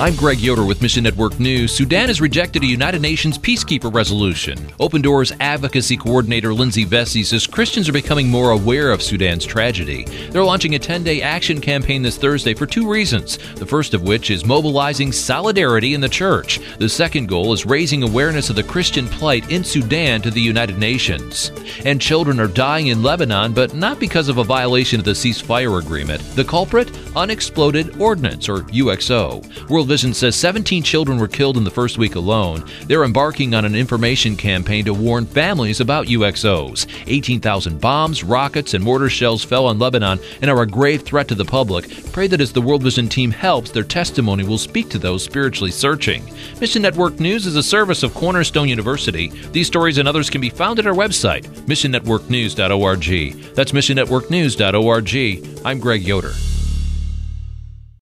I'm Greg Yoder with Mission Network News. Sudan has rejected a United Nations peacekeeper resolution. Open Doors advocacy coordinator Lindsay Vesey says Christians are becoming more aware of Sudan's tragedy. They're launching a 10-day action campaign this Thursday for two reasons. The first of which is mobilizing solidarity in the church. The second goal is raising awareness of the Christian plight in Sudan to the United Nations. And children are dying in Lebanon, but not because of a violation of the ceasefire agreement. The culprit? Unexploded Ordnance, or UXO. World Vision says 17 children were killed in the first week alone. They're embarking on an information campaign to warn families about UXOs. 18,000 bombs, rockets, and mortar shells fell on Lebanon and are a grave threat to the public. Pray that as the World Vision team helps, their testimony will speak to those spiritually searching. Mission Network News is a service of Cornerstone University. These stories and others can be found at our website, missionnetworknews.org. That's missionnetworknews.org. I'm Greg Yoder.